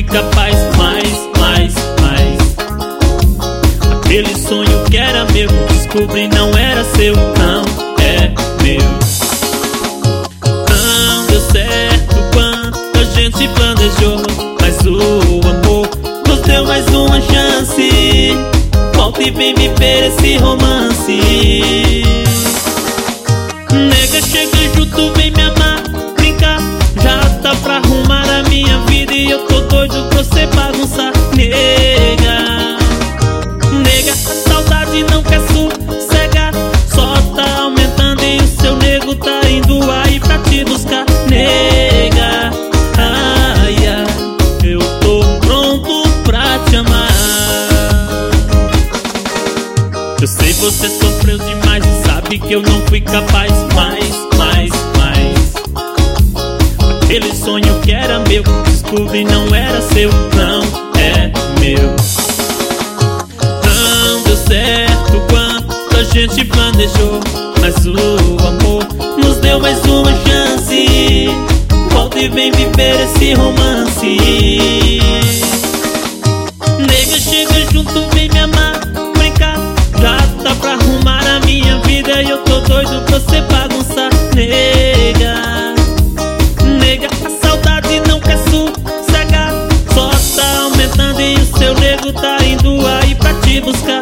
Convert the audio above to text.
fui capaz. Mais. Aquele sonho que era meu, descobri não era seu, não é meu. Não deu certo quando a gente planejou, mas o amor nos deu mais uma chance. Volta e vem viver esse romance. Nega, chega junto, vem me amar, brincar. Já tá pra arrumar a minha vida e eu tô doido pra você bagunçar. Nega, a saudade não quer sossegar, só tá aumentando e o seu nego tá indo aí pra te buscar. Nega, ai, eu tô pronto pra te amar. Eu sei você sofreu demais e sabe que eu não fui capaz. Mais. Aquele sonho que era meu, descobri não era seu, não é meu. Não deu certo quando a gente planejou, mas o amor nos deu mais uma chance. Volta e vem viver esse romance. Nega, chega junto, vem me amar, brincar. Já tá pra arrumar a minha vida e eu tô doido pra você bagunçar. Nega, a saudade não quer sossegar, só tá aumentando e o seu nego tá indo aí pra te buscar.